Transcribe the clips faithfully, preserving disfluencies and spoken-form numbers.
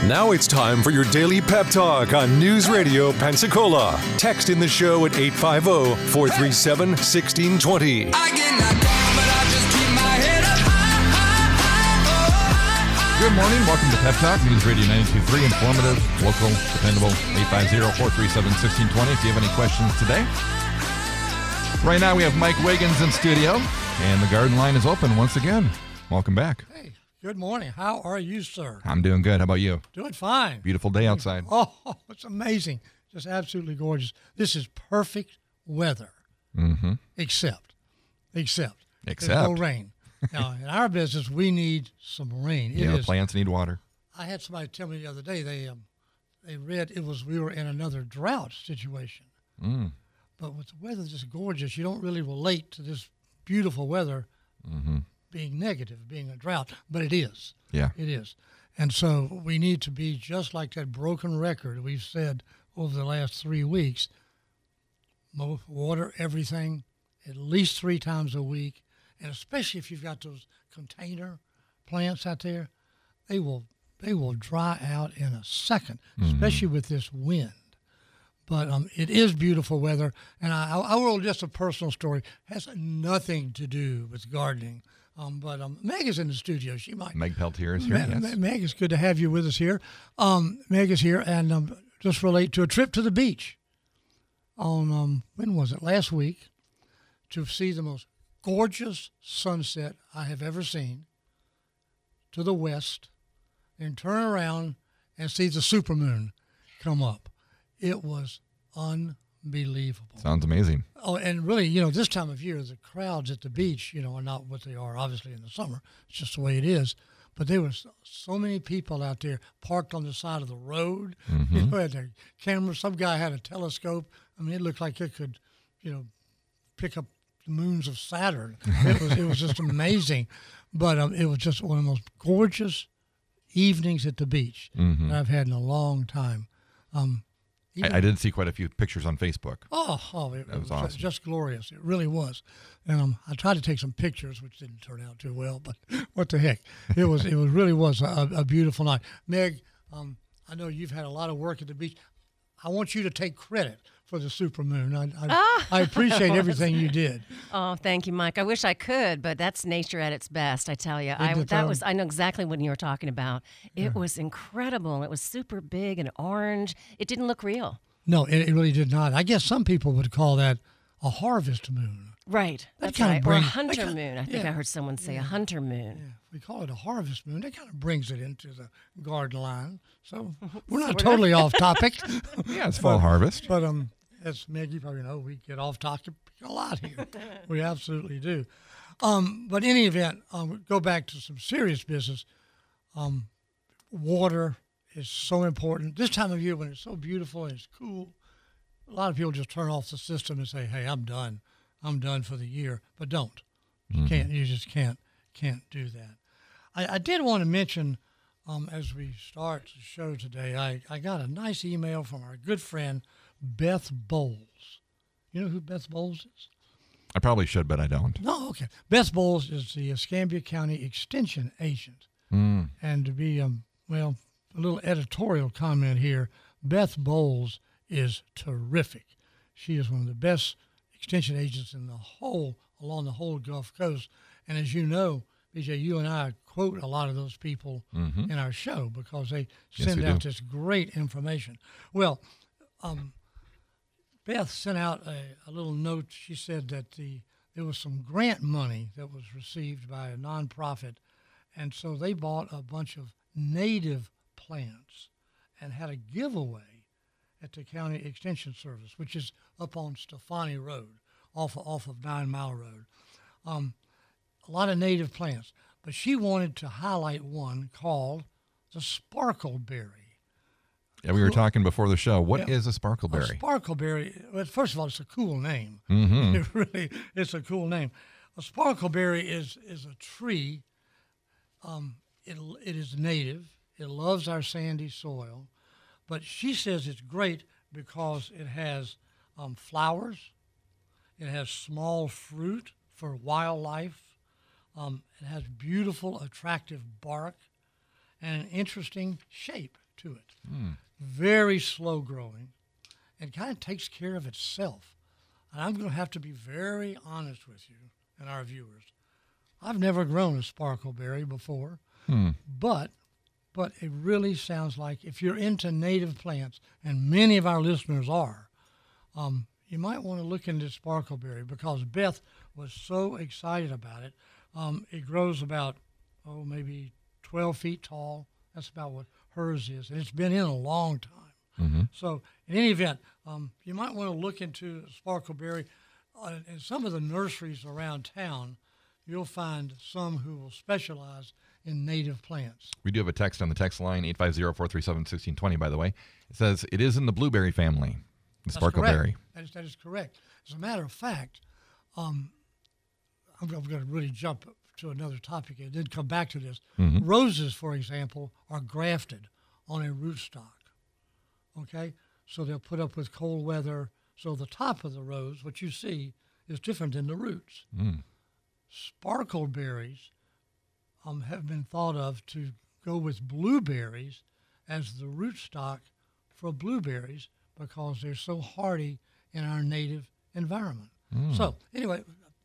Now it's time for your daily pep talk on News Radio Pensacola. Text in the show at eight five zero, four three seven, one six two zero. I get knocked down, but I just keep my head up high, high, high, oh, high, high. Good morning. Welcome to Pep Talk, News Radio ninety-two point three, informative, local, dependable, eight five zero, four three seven, one six two zero if you have any questions today. Right now we have Mike Wiggins in studio, and the garden line is open once again. Welcome back. Hey, good morning. How are you, sir? I'm doing good. How about you? Doing fine. Beautiful day outside. Oh, it's amazing. Just absolutely gorgeous. This is perfect weather. Mm-hmm. Except, except, Except. there's no rain. Now, in our business, we need some rain. It Yeah, is, plants need water. I had somebody tell me the other day they um, they read it was we were in another drought situation. Mm. But with the weather just gorgeous, you don't really relate to this beautiful weather Mm-hmm. being negative, being a drought. But it is. Yeah. It is. And so we need to be just like that broken record we've said over the last three weeks. Mo- Water everything at least three times a week. And especially if you've got those container plants out there, they will they will dry out in a second, Mm-hmm. especially with this wind. But um, it is beautiful weather. And I, I will just a personal story. Has nothing to do with gardening. Um, but um, Meg is in the studio. She might. Meg Peltier is here, Ma- yes. Ma- Meg, it's good to have you with us here. Um, Meg is here, and um, just relate to a trip to the beach on, um, when was it, last week, to see the most gorgeous sunset I have ever seen to the west, and turn around and see the supermoon come up. It was unbelievable. Sounds amazing. Oh, and really, you know, this time of year, the crowds at the beach, you know, are not what they are, obviously, in the summer. It's just the way it is. But there was so many people out there parked on the side of the road. Mm-hmm. You know, had their cameras. Some guy had a telescope. I mean, it looked like it could, you know, pick up the moons of Saturn. It was it was just amazing. But um, it was just one of the most gorgeous evenings at the beach Mm-hmm. that I've had in a long time. Um, even- I, I did see quite a few pictures on Facebook. Oh, oh it, That was it was awesome. just glorious. It really was. And um, I tried to take some pictures, which didn't turn out too well. But what the heck? It was. It was really was a, a beautiful night. Meg, um, I know you've had a lot of work at the beach. I want you to take credit for the supermoon. I, I, Ah. I appreciate everything you did. Oh, thank you, Mike. I wish I could, but that's nature at its best. I tell you, I Isn't it, that though? was I know exactly what you were talking about. It was incredible. It was super big and orange. It didn't look real. No, it, it really did not. I guess some people would call that a harvest moon. Right. That That's kinda right. brings- or a that hunter kinda- moon. I think yeah. I heard someone say a hunter moon. Yeah, if we call it a harvest moon, that kind of brings it into the garden line. So we're not Sorta. totally off topic. Yeah, it's fall harvest. But um, as Meg, you probably know, we get off topic a lot here. We absolutely do. Um, but in any event, um, go back to some serious business. Um, water is so important. This time of year when it's so beautiful and it's cool, a lot of people just turn off the system and say, hey, I'm done. I'm done for the year. But don't. You Mm-hmm. can't. You just can't can't do that. I, I did want to mention, um, as we start the show today, I, I got a nice email from our good friend, Beth Bowles. You know who Beth Bowles is? I probably should, but I don't. No, okay. Beth Bowles is the Escambia County Extension Agent. Mm. And to be, um, well, a little editorial comment here, Beth Bowles is terrific. She is one of the best extension agents in the whole, along the whole Gulf Coast. And as you know, B J, you and I quote a lot of those people Mhm. in our show because they Yes, send we out do. this great information. Well, um, Beth sent out a, a little note. She said that the there was some grant money that was received by a nonprofit, and so they bought a bunch of native plants and had a giveaway at the County Extension Service, which is up on Stefani Road, off of, off of Nine Mile Road. Um, a lot of native plants, but she wanted to highlight one called the sparkleberry. Yeah, we were talking before the show. What Yeah. is a A sparkleberry? sparkleberry, well, first of all, it's a cool name. Mm-hmm. It really, it's a cool name. A sparkleberry is is a tree. Um, it it is native. It loves our sandy soil, but she says it's great because it has um, flowers. It has small fruit for wildlife. Um, it has beautiful, attractive bark, and an interesting shape to it. Mm. Very slow growing and kind of takes care of itself. And I'm going to have to be very honest with you and our viewers. I've never grown a sparkleberry before, hmm. but but it really sounds like if you're into native plants, and many of our listeners are, um, you might want to look into sparkleberry because Beth was so excited about it. Um, it grows about, oh, maybe twelve feet tall. That's about what hers is, and it's been in a long time. Mm-hmm. So in any event, um, you might want to look into sparkleberry. Uh, in some of the nurseries around town, you'll find some who will specialize in native plants. We do have a text on the text line, eight five zero, four three seven, one six two zero, by the way. It says it is in the blueberry family, the That's sparkleberry. Correct. That is, that is correct. As a matter of fact, um, I'm, I'm going to really jump to another topic. I did come back to this. Mm-hmm. Roses, for example, are grafted on a rootstock. Okay? So they'll put up with cold weather. So the top of the rose, what you see, is different than the roots. Mm. Sparkleberries um, have been thought of to go with blueberries as the rootstock for blueberries because they're so hardy in our native environment. Mm. So anyway,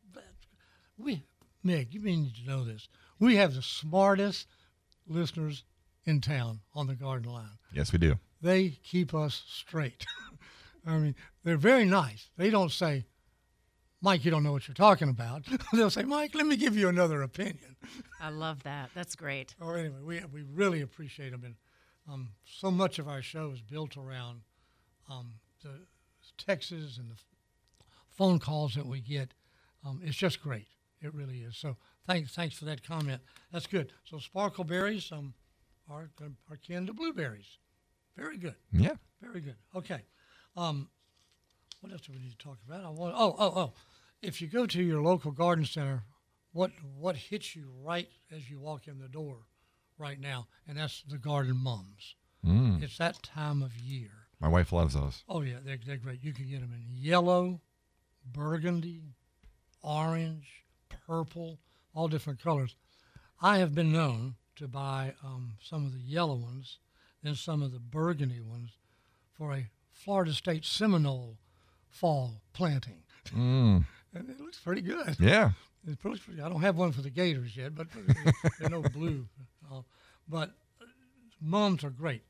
we, Meg, you need to know this. We have the smartest listeners in town on the Garden Line. Yes, we do. They keep us straight. I mean, they're very nice. They don't say, Mike, you don't know what you're talking about. They'll say, Mike, let me give you another opinion. I love that. That's great. Or anyway, we we really appreciate them. And um, so much of our show is built around um, the texts and the phone calls that we get. Um, it's just great. It really is. So thanks thanks for that comment. That's good. So sparkleberries um, are, are kin to blueberries. Very good. Yeah. Very good. Okay. Um, what else do we need to talk about? I want. Oh, oh, oh. If you go to your local garden center, what what hits you right as you walk in the door right now? And that's the garden mums. Mm. It's that time of year. My wife loves those. Oh, yeah. They're, they're great. You can get them in yellow, burgundy, orange, purple, all different colors. I have been known to buy um, some of the yellow ones and some of the burgundy ones for a Florida State Seminole fall planting. Mm. And it looks pretty good. Yeah. It looks pretty, I don't have one for the Gators yet, but they're no blue. Uh, but mums are great.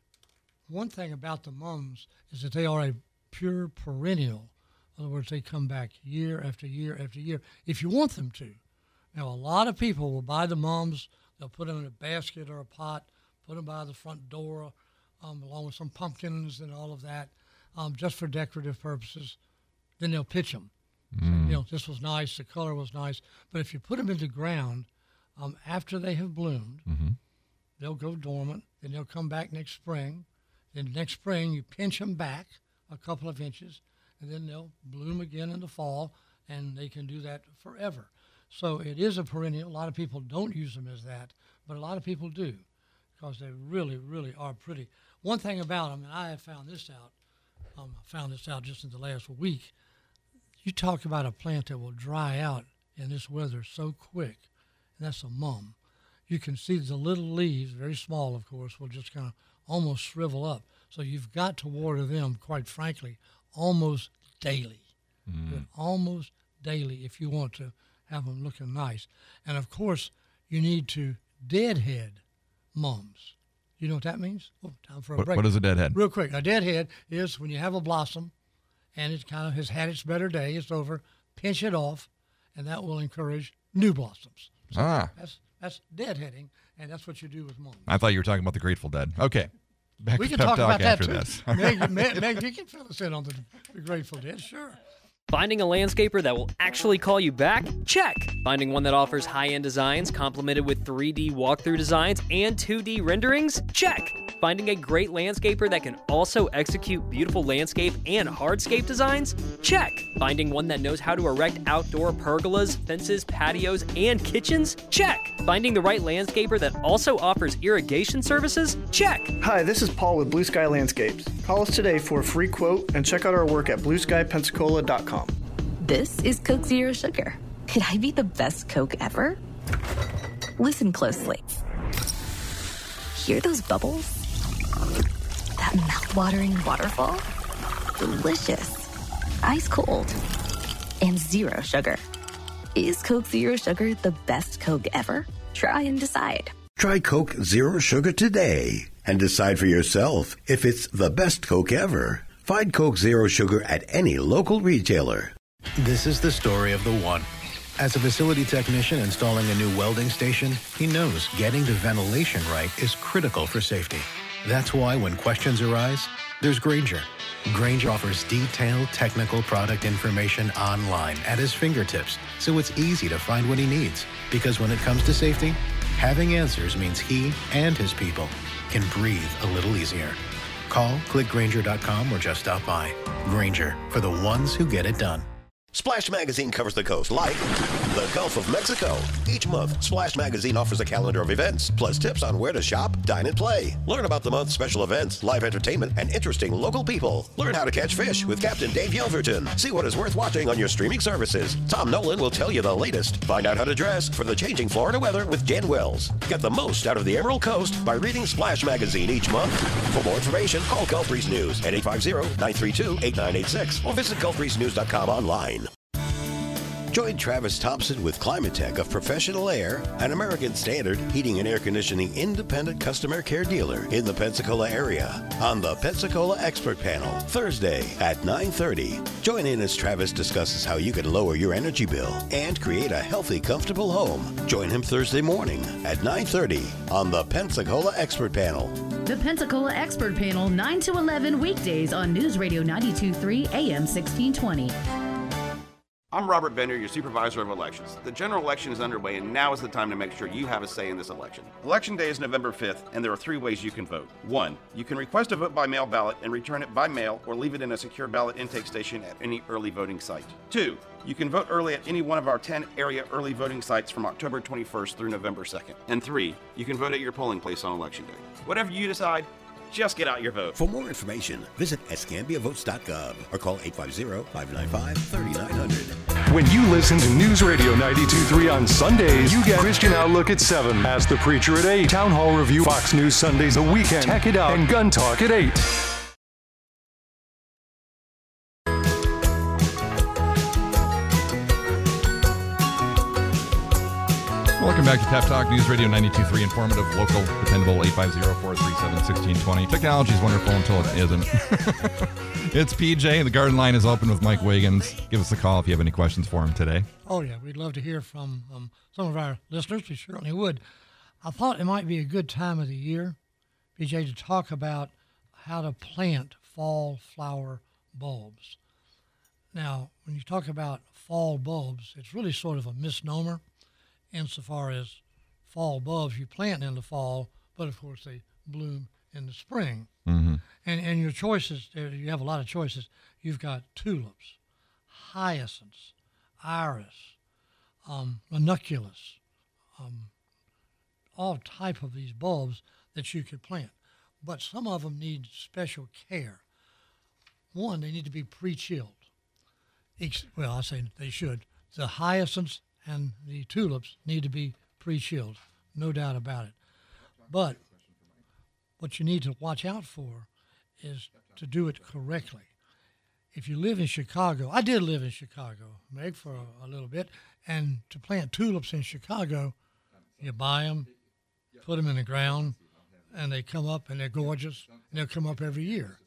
One thing about the mums is that they are a pure perennial. In other words, they come back year after year after year if you want them to. Now, a lot of people will buy the mums. They'll put them in a basket or a pot, put them by the front door, um, along with some pumpkins and all of that, um, just for decorative purposes. Then they'll pitch them. Mm. So, you know, this was nice, the color was nice. But if you put them in the ground, um, after they have bloomed, mm-hmm. they'll go dormant. Then they'll come back next spring. Then next spring, you pinch them back a couple of inches, and then they'll bloom again in the fall, and they can do that forever. So it is a perennial. A lot of people don't use them as that, but a lot of people do because they really, really are pretty. One thing about them, and I have found this out, um, I found this out just in the last week, you talk about a plant that will dry out in this weather so quick, and that's a mum. You can see the little leaves, very small, of course, will just kind of almost shrivel up. So you've got to water them, quite frankly, almost daily. Mm. Almost daily if you want to have them looking nice. And, of course, you need to deadhead mums. You know what that means? Oh, time for a what, break. What is a deadhead? Real quick. A deadhead is when you have a blossom and it kind of has had its better day, it's over, pinch it off, and that will encourage new blossoms. So ah. That's, that's deadheading, and that's what you do with mums. I thought you were talking about the Grateful Dead. Okay. Back we to can Pep talk Talk about that, after too. this. Meg, Meg, Meg, you can fill us in on the, the Grateful Dead, sure. Finding a landscaper that will actually call you back? Check. Finding one that offers high-end designs complemented with three D walkthrough designs and two D renderings? Check. Finding a great landscaper that can also execute beautiful landscape and hardscape designs? Check. Finding one that knows how to erect outdoor pergolas, fences, patios, and kitchens? Check. Finding the right landscaper that also offers irrigation services? Check. Hi, this is Paul with Blue Sky Landscapes. Call us today for a free quote and check out our work at blue sky pensacola dot com. This is Coke Zero Sugar. Could I be the best Coke ever? Listen closely. Hear those bubbles? That mouth-watering waterfall? Delicious. Ice cold. And zero sugar. Is Coke Zero Sugar the best Coke ever? Try and decide. Try Coke Zero Sugar today and decide for yourself if it's the best Coke ever. Find Coke Zero Sugar at any local retailer. This is the story of the one. As a facility technician installing a new welding station, he knows getting the ventilation right is critical for safety. That's why when questions arise, there's Grainger. Grainger offers detailed technical product information online at his fingertips, so it's easy to find what he needs. Because when it comes to safety, having answers means he and his people can breathe a little easier. Call, click Grainger dot com, or just stop by. Grainger, for the ones who get it done. Splash Magazine covers the coast like the Gulf of Mexico. Each month, Splash Magazine offers a calendar of events, plus tips on where to shop, dine, and play. Learn about the month's special events, live entertainment, and interesting local people. Learn how to catch fish with Captain Dave Yelverton. See what is worth watching on your streaming services. Tom Nolan will tell you the latest. Find out how to dress for the changing Florida weather with Jan Wells. Get the most out of the Emerald Coast by reading Splash Magazine each month. For more information, call Gulf Breeze News at eight five zero, nine three two, eight nine eight six or visit gulf breeze news dot com online. Join Travis Thompson with Climatech of Professional Air, an American Standard heating and air conditioning independent customer care dealer in the Pensacola area on the Pensacola Expert Panel, Thursday at nine thirty. Join in as Travis discusses how you can lower your energy bill and create a healthy, comfortable home. Join him Thursday morning at nine thirty on the Pensacola Expert Panel. The Pensacola Expert Panel, nine to eleven weekdays on News Radio ninety-two point three A M sixteen twenty. I'm Robert Bender, your supervisor of elections. The general election is underway, and now is the time to make sure you have a say in this election. Election day is November fifth, and there are three ways you can vote. One, you can request a vote by mail ballot and return it by mail or leave it in a secure ballot intake station at any early voting site. Two, you can vote early at any one of our ten area early voting sites from October twenty-first through November second. And three, you can vote at your polling place on election day. Whatever you decide, just get out your vote. For more information, visit escambia votes dot gov or call eight five zero, five nine five, three nine zero zero. When you listen to News Radio ninety-two point three on Sundays, you get Christian Outlook at seven, Ask the Preacher at eight, Town Hall Review, Fox News Sundays a weekend, Tech It Out, and Gun Talk at eight. Welcome back to Pep Talk News Radio ninety-two point three, informative, local, dependable, eight five zero, four three seven, one six two zero. Technology is wonderful until it isn't. It's P J, and the garden line is open with Mike Wiggins. Give us a call if you have any questions for him today. Oh, yeah, we'd love to hear from um, some of our listeners. We certainly would. I thought it might be a good time of the year, P J, to talk about how to plant fall flower bulbs. Now, when you talk about fall bulbs, it's really sort of a misnomer insofar as fall bulbs you plant in the fall, but of course they bloom in the spring. Mm-hmm. And and your choices, you have a lot of choices. You've got tulips, hyacinths, iris, um, ranunculus, um, all type of these bulbs that you could plant. But some of them need special care. One, they need to be pre-chilled. Ex- well, I say they should. The hyacinths and the tulips need to be pre-chilled, no doubt about it. But what you need to watch out for is to do it correctly. If you live in Chicago, I did live in Chicago, Meg, for a, a little bit, and to plant tulips in Chicago, you buy them, put them in the ground, and they come up, and they're gorgeous, and they'll come up every year.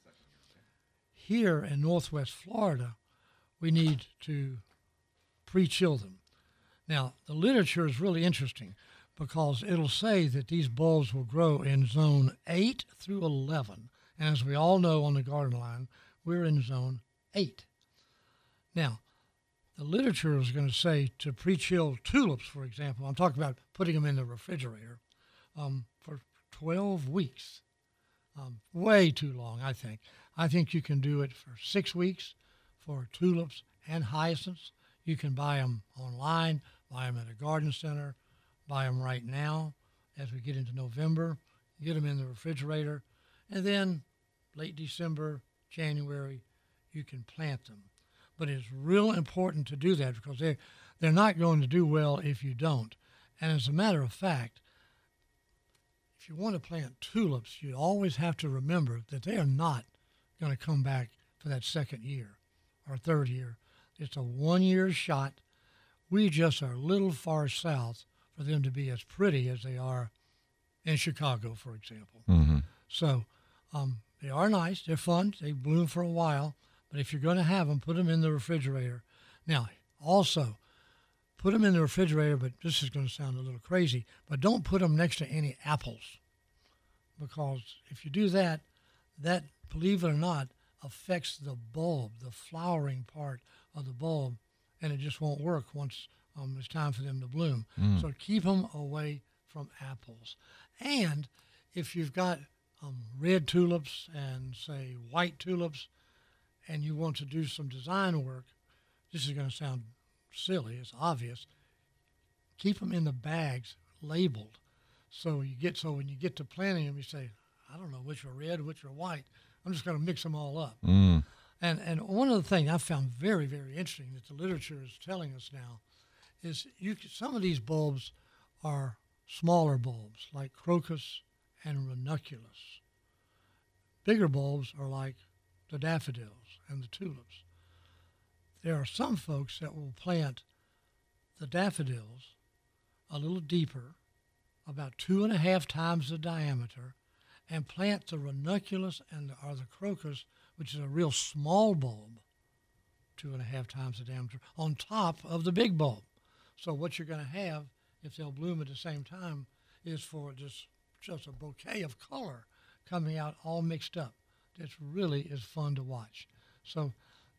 Here in Northwest Florida, we need to pre-chill them. Now, the literature is really interesting because it'll say that these bulbs will grow in zone eight through eleven. And as we all know on the garden line, we're in zone eight. Now, the literature is going to say to pre-chill tulips, for example, I'm talking about putting them in the refrigerator um, for twelve weeks. Um, way too long, I think. I think you can do it for six weeks for tulips and hyacinths. You can buy them online, buy them at a garden center, buy them right now as we get into November, get them in the refrigerator, and then late December, January, you can plant them. But it's real important to do that because they're, they're not going to do well if you don't. And as a matter of fact, if you want to plant tulips, you always have to remember that they are not going to come back for that second year or third year. It's a one-year shot. We just are a little far south for them to be as pretty as they are in Chicago, for example. Mm-hmm. So um, they are nice. They're fun. They bloom for a while. But if you're going to have them, put them in the refrigerator. Now, also, put them in the refrigerator, but this is going to sound a little crazy, but don't put them next to any apples, because if you do that, that, believe it or not, affects the bulb, the flowering part of the bulb, and it just won't work once um, it's time for them to bloom. Mm. So keep them away from apples. And if you've got um, red tulips and, say, white tulips, and you want to do some design work, this is going to sound silly, it's obvious, keep them in the bags labeled. So you get so when you get to planting them, you say, I don't know which are red, which are white. I'm just going to mix them all up. Mm. And and one of the things I found very, very interesting that the literature is telling us now is you can, some of these bulbs are smaller bulbs, like crocus and ranunculus. Bigger bulbs are like the daffodils and the tulips. There are some folks that will plant the daffodils a little deeper, about two and a half times the diameter, and plant the ranunculus and the, or the crocus, which is a real small bulb, two and a half times the diameter, on top of the big bulb. So what you're going to have, if they'll bloom at the same time, is for just, just a bouquet of color coming out all mixed up. That really is fun to watch. So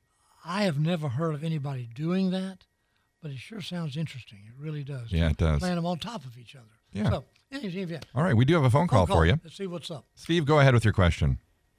I have never heard of anybody doing that, but it sure sounds interesting. It really does. Yeah, it does. Plant them on top of each other. Yeah. So, anything, yeah. All right, we do have a phone, phone call, call for you. Let's see what's up. Steve, go ahead with your question.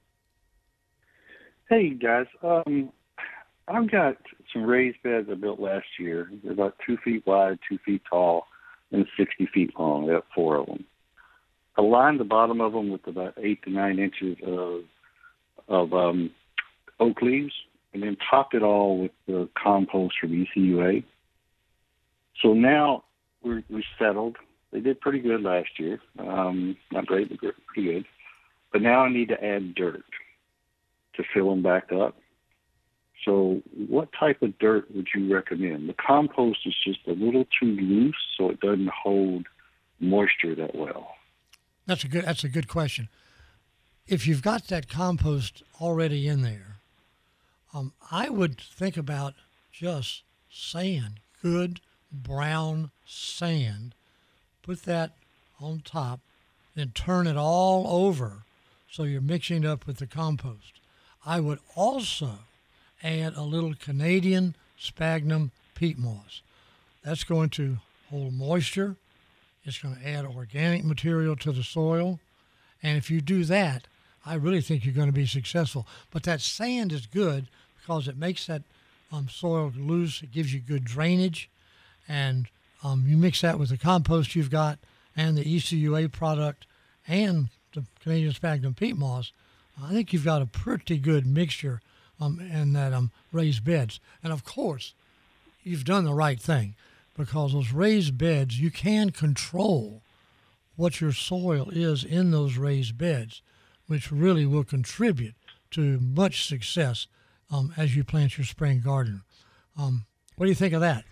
Hey, guys. Um, I've got some raised beds I built last year. They're about two feet wide, two feet tall, and sixty feet long. I got four of them. I lined the bottom of them with about eight to nine inches of of um, oak leaves, and then topped it all with the compost from E C U A. So now we're, we're settled. They did pretty good last year. Um, not great, but pretty good. But now I need to add dirt to fill them back up. So what type of dirt would you recommend? The compost is just a little too loose, so it doesn't hold moisture that well. That's a good. That's a good question. If you've got that compost already in there, um, I would think about just sand, good brown sand. Put that on top, then turn it all over so you're mixing it up with the compost. I would also add a little Canadian sphagnum peat moss. That's going to hold moisture. It's going to add organic material to the soil. And if you do that, I really think you're going to be successful. But that sand is good because it makes that um, soil loose. It gives you good drainage. And um, you mix that with the compost you've got and the E C U A product and the Canadian sphagnum peat moss. I think you've got a pretty good mixture um, in that um, raised beds. And, of course, you've done the right thing because those raised beds, you can control what your soil is in those raised beds, which really will contribute to much success um, as you plant your spring garden. Um, what do you think of that?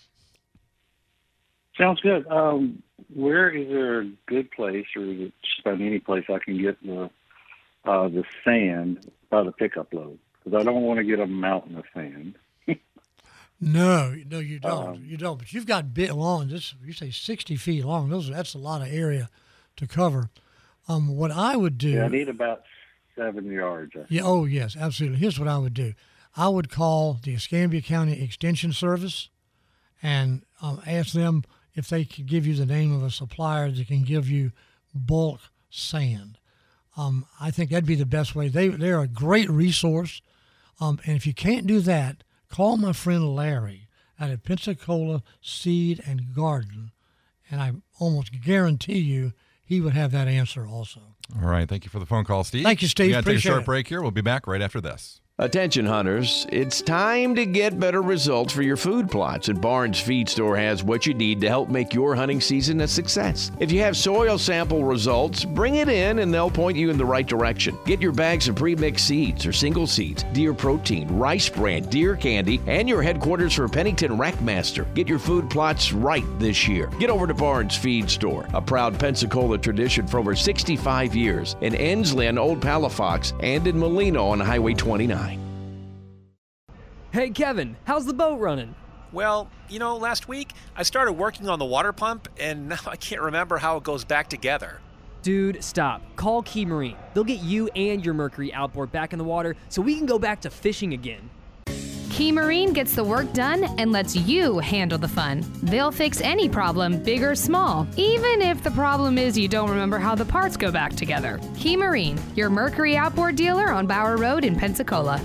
Sounds good. Um, where is there a good place, or is it just about any place I can get the uh, the sand by the pickup load? Because I don't want to get a mountain of sand. No, no, you don't. Um, you don't. But you've got bit long. This you say sixty feet long. Those that's a lot of area to cover. Um, what I would do. Yeah, I need about seven yards. Yeah. Oh, yes, absolutely. Here's what I would do. I would call the Escambia County Extension Service and um, ask them if they could give you the name of a supplier that can give you bulk sand. Um, I think that'd be the best way. They they're a great resource. Um, and if you can't do that, call my friend Larry out at Pensacola Seed and Garden, and I almost guarantee you he would have that answer also. All right. Thank you for the phone call, Steve. Thank you, Steve. We got to take a Appreciate short it. break here. We'll be back right after this. Attention hunters, it's time to get better results for your food plots, and Barnes Feed Store has what you need to help make your hunting season a success. If you have soil sample results, bring it in and they'll point you in the right direction. Get your bags of pre-mixed seeds or single seeds, deer protein, rice bran, deer candy, and your headquarters for Pennington Rackmaster. Get your food plots right this year. Get over to Barnes Feed Store, a proud Pensacola tradition for over sixty-five years, in Enslin, Old Palafox, and in Molino on Highway twenty-nine. Hey, Kevin, how's the boat running? Well, you know, last week I started working on the water pump, and now I can't remember how it goes back together. Dude, stop. Call Key Marine. They'll get you and your Mercury outboard back in the water so we can go back to fishing again. Key Marine gets the work done and lets you handle the fun. They'll fix any problem, big or small, even if the problem is you don't remember how the parts go back together. Key Marine, your Mercury outboard dealer on Bower Road in Pensacola.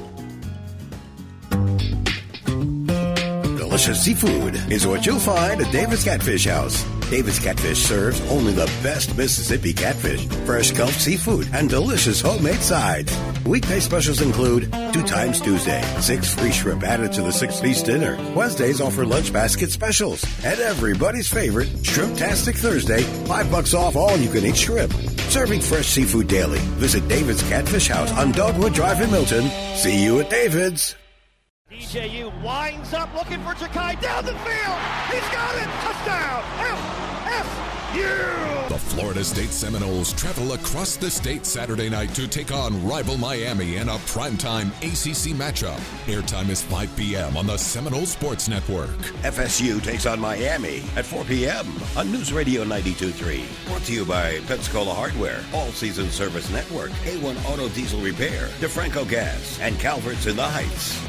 Delicious seafood is what you'll find at David's Catfish House. David's Catfish serves only the best Mississippi catfish, fresh Gulf seafood, and delicious homemade sides. Weekday specials include two times Tuesday, six free shrimp added to the six-piece dinner. Wednesdays offer lunch basket specials. And everybody's favorite, Shrimptastic Thursday, five bucks off all you-can-eat shrimp. Serving fresh seafood daily. Visit David's Catfish House on Dogwood Drive in Milton. See you at David's. D J U winds up looking for Jakai down the field. He's got it. Touchdown. F F U. The Florida State Seminoles travel across the state Saturday night to take on rival Miami in a primetime A C C matchup. Airtime is five p.m. on the Seminole Sports Network. F S U takes on Miami at four p.m. on News Radio ninety-two point three. Brought to you by Pensacola Hardware, All Season Service Network, A one Auto Diesel Repair, DeFranco Gas, and Calvert's in the Heights.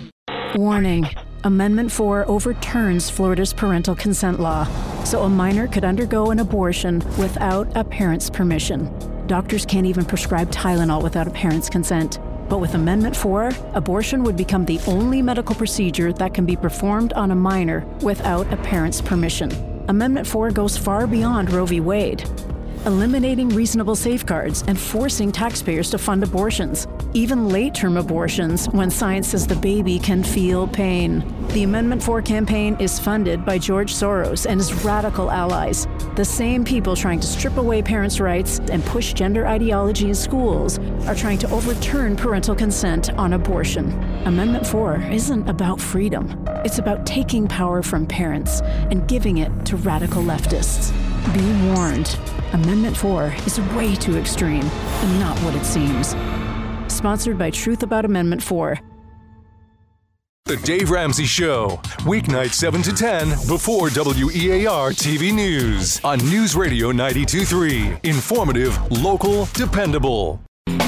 Warning. Amendment four overturns Florida's parental consent law, so a minor could undergo an abortion without a parent's permission. Doctors can't even prescribe Tylenol without a parent's consent. But with Amendment four, abortion would become the only medical procedure that can be performed on a minor without a parent's permission. Amendment four goes far beyond Roe v. Wade, eliminating reasonable safeguards and forcing taxpayers to fund abortions, even late-term abortions when science says the baby can feel pain. The Amendment four campaign is funded by George Soros and his radical allies, the same people trying to strip away parents' rights and push gender ideology in schools are trying to overturn parental consent on abortion. Amendment four isn't about freedom. It's about taking power from parents and giving it to radical leftists. Be warned. Amendment four is way too extreme and not what it seems. Sponsored by Truth About Amendment four. The Dave Ramsey Show, weeknight seven to ten before W E A R T V News on News Radio ninety-two point three. Informative, local, dependable. Good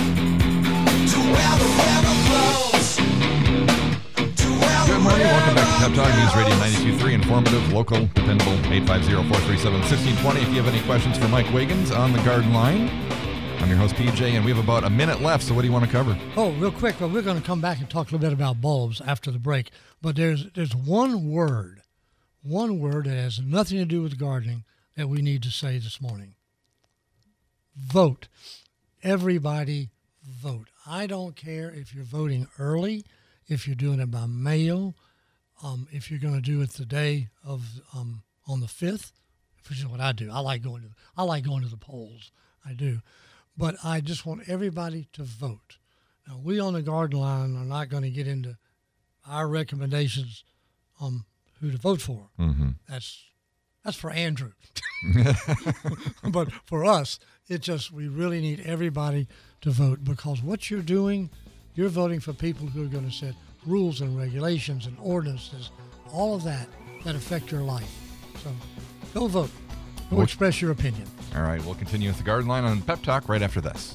morning. Welcome back to Pep Talk News Radio ninety-two point three. Informative, local, dependable. eight five zero, four three seven, one six two zero. If you have any questions for Mike Wiggins on the Garden Line, I'm your host, P J, and we have about a minute left, so what do you want to cover? Oh, real quick, well, we're going to come back and talk a little bit about bulbs after the break. But there's there's one word, one word that has nothing to do with gardening that we need to say this morning. Vote. Everybody vote. I don't care if you're voting early, if you're doing it by mail, um, if you're going to do it the day of um, on the fifth, which is what I do. I like going to I like going to the polls. I do. But I just want everybody to vote. Now, we on the Garden Line are not going to get into our recommendations on who to vote for. Mm-hmm. That's that's for Andrew. But for us, it just, we really need everybody to vote, because what you're doing, you're voting for people who are going to set rules and regulations and ordinances, all of that, that affect your life. So go vote. Go We'll- express your opinion. All right, we'll continue with the Garden Line on Pep Talk right after this.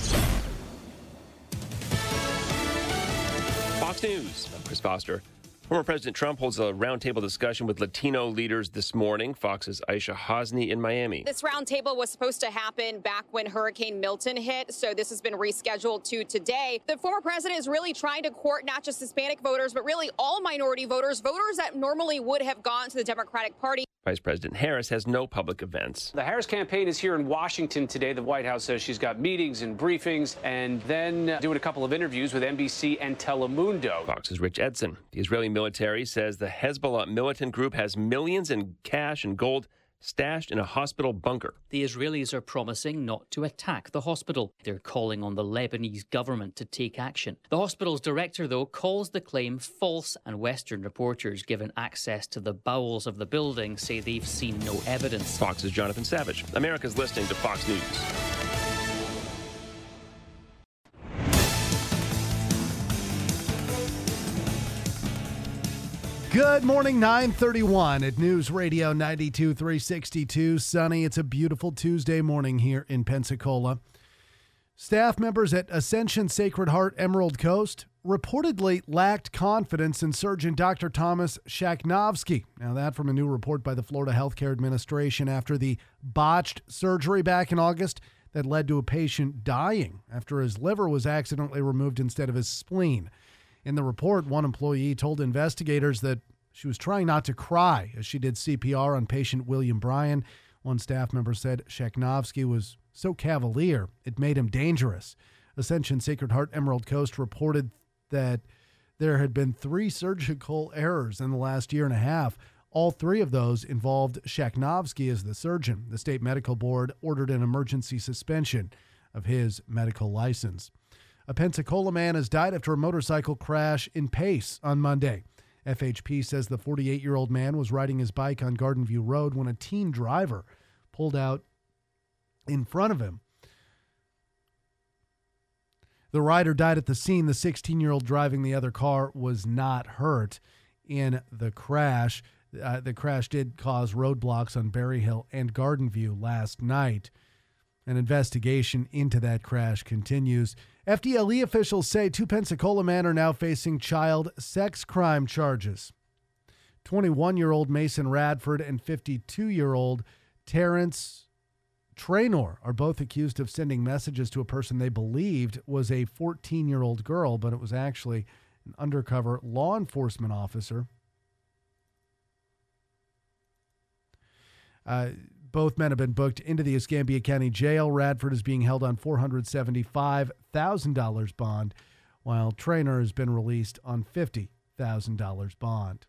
Fox News, I'm Chris Foster. Former President Trump holds a roundtable discussion with Latino leaders this morning. Fox's Aisha Hosni in Miami. This roundtable was supposed to happen back when Hurricane Milton hit, so this has been rescheduled to today. The former president is really trying to court not just Hispanic voters, but really all minority voters, voters that normally would have gone to the Democratic Party. Vice President Harris has no public events. The Harris campaign is here in Washington today. The White House says she's got meetings and briefings and then doing a couple of interviews with N B C and Telemundo. Fox's Rich Edson. The Israeli military says the Hezbollah militant group has millions in cash and gold stashed in a hospital bunker. The Israelis are promising not to attack the hospital. They're calling on the Lebanese government to take action. The hospital's director, though, calls the claim false, and Western reporters given access to the bowels of the building say they've seen no evidence. Fox's Jonathan Savage. America's listening to Fox News. Good morning, nine thirty-one at News Radio ninety-two three sixty-two. Sunny, it's a beautiful Tuesday morning here in Pensacola. Staff members at Ascension Sacred Heart Emerald Coast reportedly lacked confidence in Surgeon Doctor Thomas Shaknovsky. Now that from a new report by the Florida Healthcare Administration after the botched surgery back in August that led to a patient dying after his liver was accidentally removed instead of his spleen. In the report, one employee told investigators that she was trying not to cry as she did C P R on patient William Bryan. One staff member said Shaknovsky was so cavalier, it made him dangerous. Ascension Sacred Heart Emerald Coast reported that there had been three surgical errors in the last year and a half. All three of those involved Shaknovsky as the surgeon. The state medical board ordered an emergency suspension of his medical license. A Pensacola man has died after a motorcycle crash in Pace on Monday. F H P says the forty-eight-year-old man was riding his bike on Garden View Road when a teen driver pulled out in front of him. The rider died at the scene. The sixteen-year-old driving the other car was not hurt in the crash. Uh, the crash did cause roadblocks on Berry Hill and Garden View last night. An investigation into that crash continues. F D L E officials say two Pensacola men are now facing child sex crime charges. twenty-one-year-old Mason Radford and fifty-two-year-old Terrence Traynor are both accused of sending messages to a person they believed was a fourteen-year-old girl, but it was actually an undercover law enforcement officer. Uh, both men have been booked into the Escambia County Jail. Radford is being held on four hundred seventy-five thousand dollars bond, while Traynor has been released on fifty thousand dollars bond.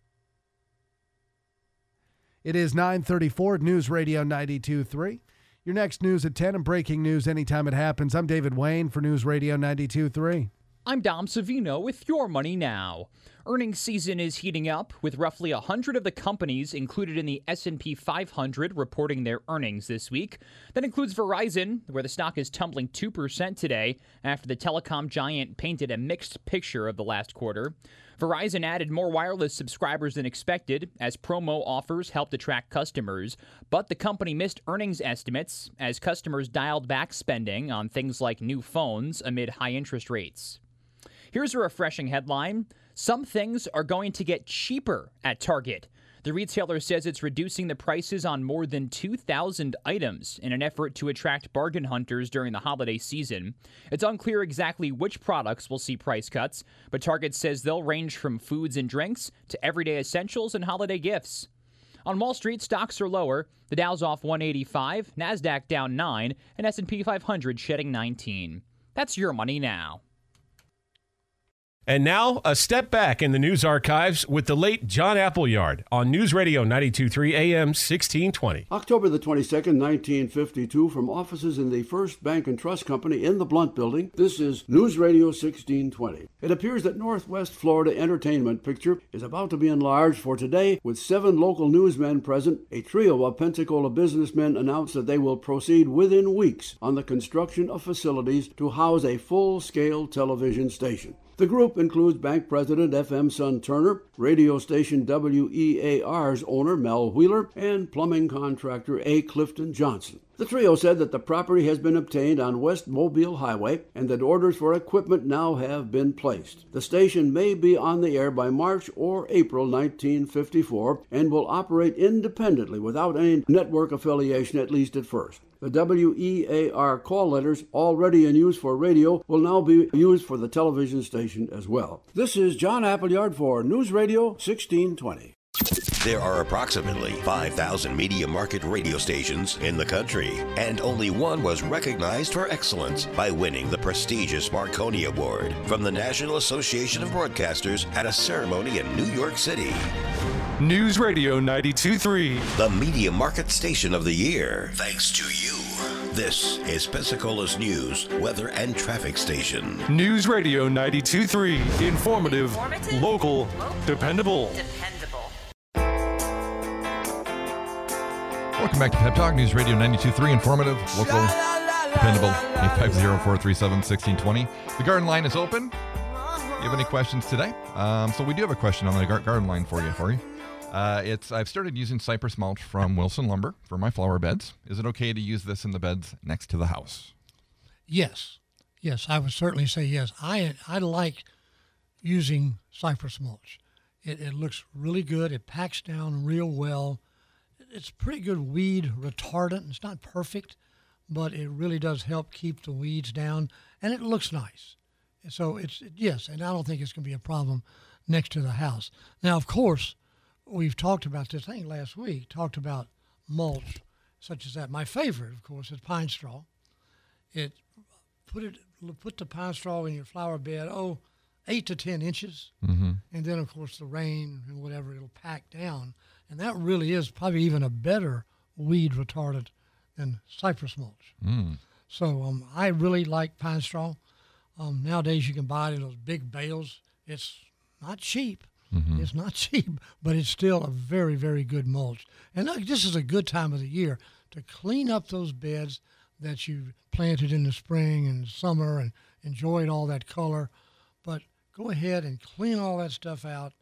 It is nine thirty-four at News Radio ninety-two three. Your next news at ten and breaking news anytime it happens. I'm David Wayne for News Radio ninety-two three. I'm Dom Savino with Your Money Now. Earnings season is heating up, with roughly one hundred of the companies included in the S and P five hundred reporting their earnings this week. That includes Verizon, where the stock is tumbling two percent today after the telecom giant painted a mixed picture of the last quarter. Verizon added more wireless subscribers than expected as promo offers helped attract customers, but the company missed earnings estimates as customers dialed back spending on things like new phones amid high interest rates. Here's a refreshing headline. Some things are going to get cheaper at Target. The retailer says it's reducing the prices on more than two thousand items in an effort to attract bargain hunters during the holiday season. It's unclear exactly which products will see price cuts, but Target says they'll range from foods and drinks to everyday essentials and holiday gifts. On Wall Street, stocks are lower. The Dow's off one eighty-five, NASDAQ down nine, and S and P five hundred shedding nineteen. That's Your Money Now. And now, a step back in the news archives with the late John Appleyard on News Radio ninety-two three A M sixteen twenty. October the twenty-second, nineteen fifty-two, from offices in the First Bank and Trust Company in the Blunt Building, this is News Radio sixteen twenty. It appears that Northwest Florida entertainment picture is about to be enlarged, for today, with seven local newsmen present, a trio of Pensacola businessmen announced that they will proceed within weeks on the construction of facilities to house a full-scale television station. The group includes Bank President F M Sun Turner, radio station W E A R's owner Mel Wheeler, and plumbing contractor A. Clifton Johnson. The The trio said that the property has been obtained on West Mobile Highway and that orders for equipment now have been placed. The station may be on the air by March or April nineteen fifty-four and will operate independently without any network affiliation, at least at first. The W E A R call letters, already in use for radio, will now be used for the television station as well. This is John Appleyard for News Radio sixteen twenty. There are approximately five thousand media market radio stations in the country, and only one was recognized for excellence by winning the prestigious Marconi Award from the National Association of Broadcasters at a ceremony in New York City. News Radio ninety-two point three. The Media Market Station of the Year, thanks to you. This is Pensacola's news, weather, and traffic station. News Radio ninety-two point three. Informative, Informative local, local, dependable. Dependable. Welcome back to Pep Talk, News Radio ninety-two point three, informative, local, dependable, eight five zero, four three seven, one six two zero. The garden line is open. You have any questions today? Um, so we do have a question on the gar- garden line for you. For you, uh, it's I've started using cypress mulch from Wilson Lumber for my flower beds. Is it okay to use this in the beds next to the house? Yes, yes, I would certainly say yes. I I like using cypress mulch. It, it looks really good. It packs down real well. It's pretty good weed retardant. It's not perfect, but it really does help keep the weeds down, and it looks nice. So it's, yes, and I don't think it's going to be a problem next to the house. Now, of course, we've talked about this, I think last week, talked about mulch such as that. My favorite, of course, is pine straw. It put it put the pine straw in your flower bed, oh, eight to ten inches, mm-hmm. and then, of course, the rain and whatever, it'll pack down. And that really is probably even a better weed retardant than cypress mulch. Mm. So um, I really like pine straw. Um, nowadays you can buy it in those big bales. It's not cheap. Mm-hmm. It's not cheap, but it's still a very, very good mulch. And look, this is a good time of the year to clean up those beds that you planted in the spring and summer and enjoyed all that color. But go ahead and clean all that stuff out.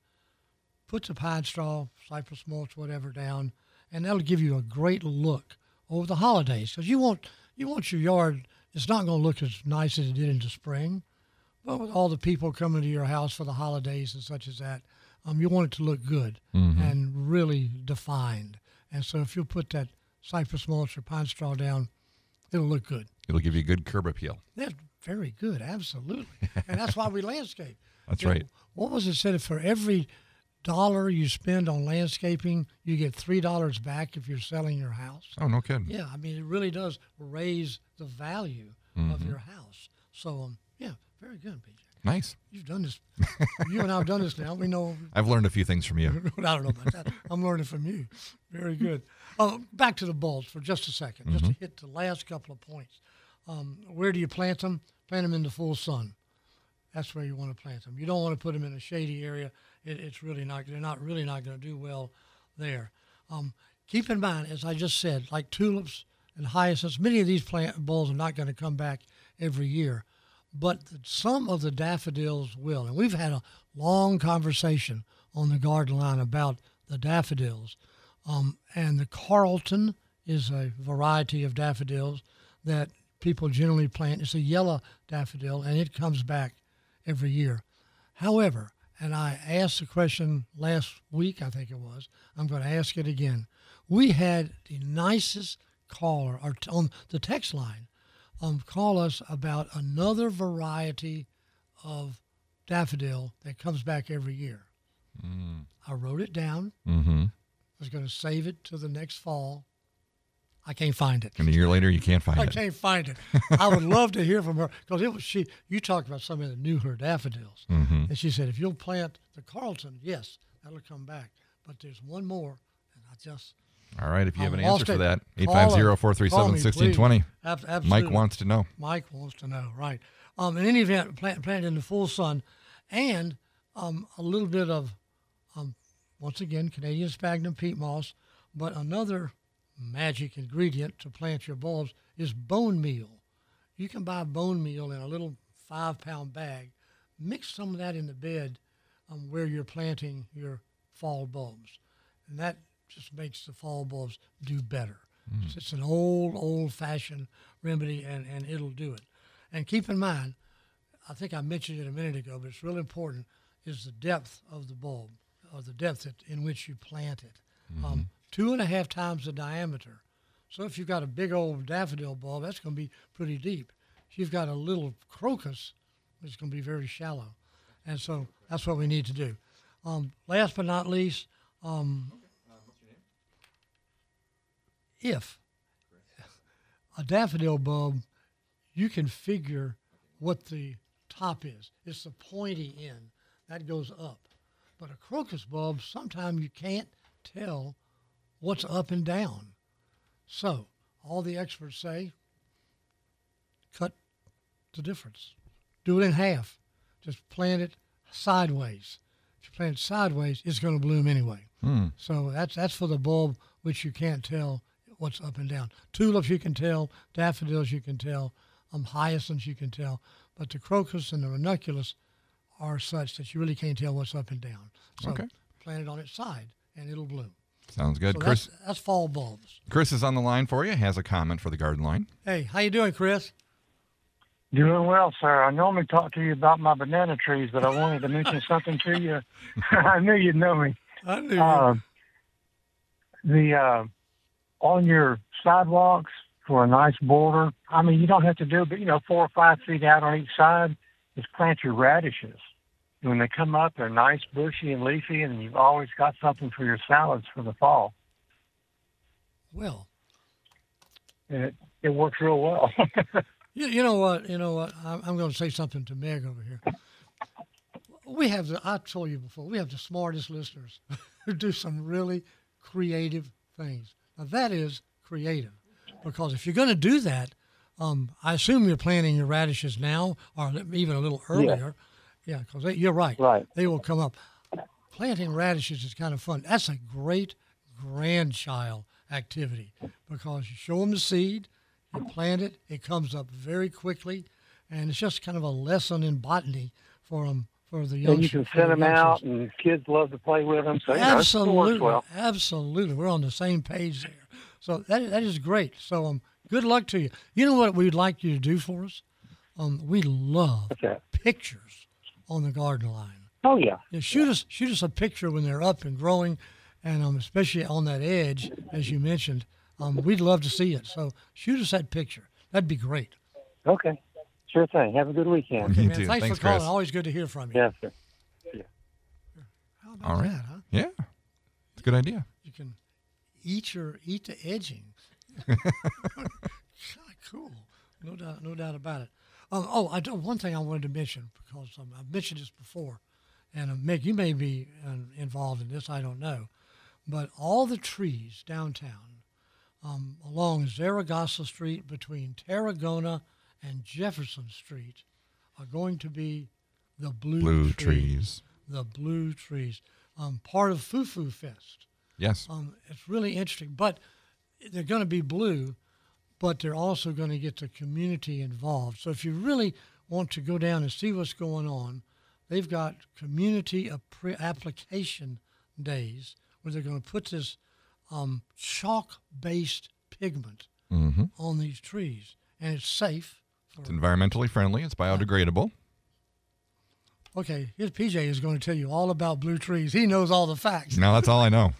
Put the pine straw, cypress mulch, whatever down, and that'll give you a great look over the holidays. Because you want you want your yard, it's not going to look as nice as it did in the spring, but with all the people coming to your house for the holidays and such as that, um, you want it to look good mm-hmm. and really defined. And so if you put that cypress mulch or pine straw down, it'll look good. It'll give you good curb appeal. That's very good, absolutely. And that's why we landscape. That's You know, right. What was it said? For every dollar you spend on landscaping, you get three dollars back if you're selling your house. Oh, no kidding. Yeah, I mean, it really does raise the value mm-hmm. of your house. So, um, yeah, very good, P J. Nice. You've done this. You and I have done this now. We know. I've learned a few things from you. I don't know about that. I'm learning from you. Very good. Oh, back to the bulbs for just a second, mm-hmm. just to hit the last couple of points. Um, where do you plant them? Plant them in the full sun. That's where you want to plant them. You don't want to put them in a shady area. It, it's really not. They're not really not going to do well there. Um, keep in mind, as I just said, like tulips and hyacinths, many of these plant bulbs are not going to come back every year, but some of the daffodils will. And we've had a long conversation on the garden line about the daffodils. Um, and the Carlton is a variety of daffodils that people generally plant. It's a yellow daffodil, and it comes back every year. However, and I asked the question last week, I think it was, I'm going to ask it again. We had the nicest caller or t- on the text line um, call us about another variety of daffodil that comes back every year. Mm. I wrote it down. Mm-hmm. I was going to save it to the next fall. I can't find it. And a year later, you can't find I it. I can't find it. I would love to hear from her because it was she. You talked about somebody that knew her daffodils, mm-hmm. and she said, "If you'll plant the Carlton, yes, that'll come back. But there's one more, and I just." All right. If you have I'm an answer lost for it. that, eight Call five zero, her. four three Call seven, me, one six two zero. please. Ab- absolutely. Mike wants to know. Mike wants to know, right? Um, in any event, plant plant in the full sun, and um, a little bit of, um, once again, Canadian sphagnum peat moss, but another magic ingredient to plant your bulbs is bone meal. You can buy bone meal in a little five-pound bag. Mix some of that in the bed um, where you're planting your fall bulbs, and that just makes the fall bulbs do better. Mm. It's, it's an old, old-fashioned remedy, and, and it'll do it. And keep in mind, I think I mentioned it a minute ago, but it's really important, is the depth of the bulb, or the depth at, in which you plant it. Mm-hmm. Um, two and a half times the diameter. So if you've got a big old daffodil bulb, that's going to be pretty deep. If you've got a little crocus, it's going to be very shallow. And so that's what we need to do. Um, last but not least, um, if a daffodil bulb, you can figure what the top is. It's the pointy end. That goes up. But a crocus bulb, sometimes you can't tell what's up and down. So all the experts say, cut the difference. Do it in half. Just plant it sideways. If you plant it sideways, it's going to bloom anyway. Hmm. So that's that's for the bulb which you can't tell what's up and down. Tulips you can tell, daffodils you can tell, um, hyacinths you can tell, but the crocus and the ranunculus are such that you really can't tell what's up and down. So Okay. plant it on its side, and it'll bloom. Sounds good. So Chris that's, that's fall bulbs. Chris is on the line for you, has a comment for the garden line. Hey, how you doing, Chris? Doing well, sir. I normally talk to you about my banana trees, but I wanted to mention something to you. I knew you'd know me. I knew uh, The uh, on your sidewalks for a nice border. I mean, you don't have to do, but you know, four or five feet out on each side. Just plant your radishes. When they come up, they're nice, bushy, and leafy, and you've always got something for your salads for the fall. Well, And it it works real well. You, you know what? You know what? I'm, I'm going to say something to Meg over here. We have the, I told you before, we have the smartest listeners who do some really creative things. Now, that is creative, because if you're going to do that, um, I assume you're planting your radishes now or even a little earlier. Yeah, because yeah, you're right. Right. They will come up. Planting radishes is kind of fun. That's a great grandchild activity, because you show them the seed, you plant it, it comes up very quickly, and it's just kind of a lesson in botany for them, for the young. And you can send them out, and kids love to play with them. So, you know, it works Absolutely, well. absolutely. We're on the same page there. So that that is great. So um, good luck to you. You know what we'd like you to do for us? Um, we love pictures on the garden line. Oh yeah. Yeah, shoot us shoot us a picture when they're up and growing, and um, especially on that edge, as you mentioned. Um, we'd love to see it. So shoot us that picture. That'd be great. Okay. Sure thing. Have a good weekend. Okay, man. Thanks, Thanks for calling. Chris. Always good to hear from you. Yes, sir. Yeah. How about All right. that, huh? Yeah. It's a good idea. You can eat your eat the edging. Kind of cool. No doubt, no doubt about it. Um, oh, I do, one thing I wanted to mention, because um, I've mentioned this before, and uh, Mick, you may be uh, involved in this. I don't know, but all the trees downtown, um, along Zaragoza Street between Tarragona and Jefferson Street, are going to be the blue, Blue trees. trees. The blue trees. Um, part of Foo-Foo Fest. Yes. Um, it's really interesting, but they're going to be blue, but they're also going to get the community involved. So if you really want to go down and see what's going on, they've got community appre- application days where they're going to put this um, chalk-based pigment Mm-hmm. on these trees, and it's safe. It's environmentally friendly. It's biodegradable. Okay, here's P J is going to tell you all about blue trees. He knows all the facts. No, that's all I know.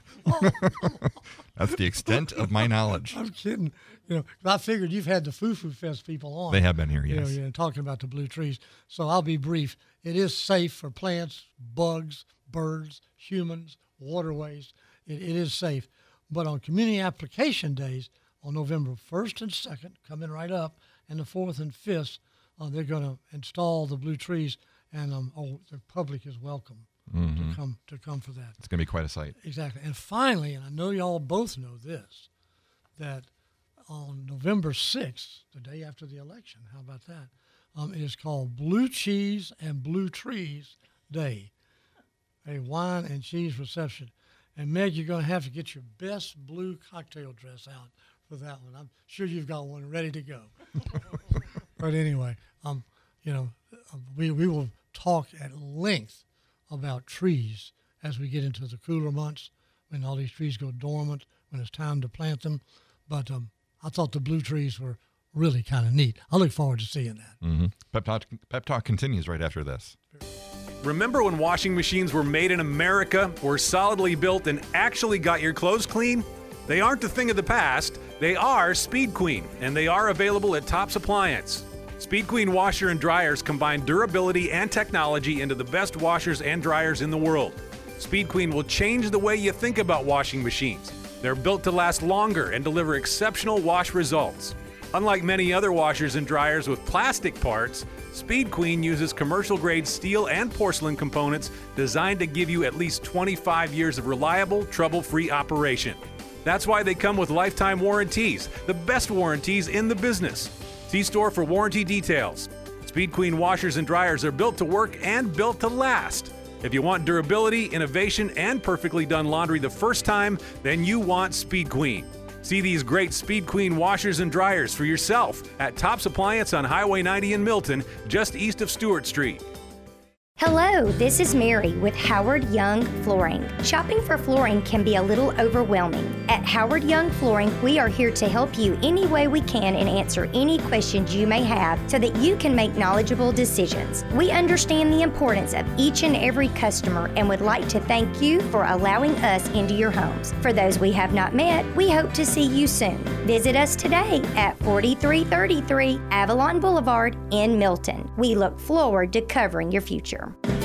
That's the extent of my knowledge. I'm kidding. You know, I figured you've had the Foo-Foo Fest people on. They have been here, You know, yes. yeah, talking about the blue trees. So I'll be brief. It is safe for plants, bugs, birds, humans, waterways. It, it is safe. But on community application days, on November first and second, coming right up, and the fourth and fifth, uh, they're going to install the blue trees, and um, oh, the public is welcome Mhm. to come to come for that. It's going to be quite a sight. Exactly. And finally, and I know y'all both know this, that on November sixth, the day after the election, how about that? Um, it is called Blue Cheese and Blue Trees Day, a wine and cheese reception. And Meg, you're going to have to get your best blue cocktail dress out for that one. I'm sure you've got one ready to go. But anyway, um, you know, we, we will talk at length about trees as we get into the cooler months, when all these trees go dormant, when it's time to plant them. But um, I thought the blue trees were really kind of neat. I look forward to seeing that. Mm-hmm. Pep Talk, Pep Talk continues right after this. Remember when washing machines were made in America, were solidly built, and actually got your clothes clean? They aren't a thing of the past. They are Speed Queen, and they are available at Tops Appliance. Speed Queen washer and dryers combine durability and technology into the best washers and dryers in the world. Speed Queen will change the way you think about washing machines. They're built to last longer and deliver exceptional wash results. Unlike many other washers and dryers with plastic parts, Speed Queen uses commercial-grade steel and porcelain components designed to give you at least twenty-five years of reliable, trouble-free operation. That's why they come with lifetime warranties, the best warranties in the business. See store for warranty details. Speed Queen washers and dryers are built to work and built to last. If you want durability, innovation, and perfectly done laundry the first time, then you want Speed Queen. See these great Speed Queen washers and dryers for yourself at Tops Appliance on Highway ninety in Milton, just east of Stewart Street. Hello, this is Mary with Howard Young Flooring. Shopping for flooring can be a little overwhelming. At Howard Young Flooring, we are here to help you any way we can and answer any questions you may have so that you can make knowledgeable decisions. We understand the importance of each and every customer and would like to thank you for allowing us into your homes. For those we have not met, we hope to see you soon. Visit us today at forty-three thirty-three Avalon Boulevard in Milton. We look forward to covering your future.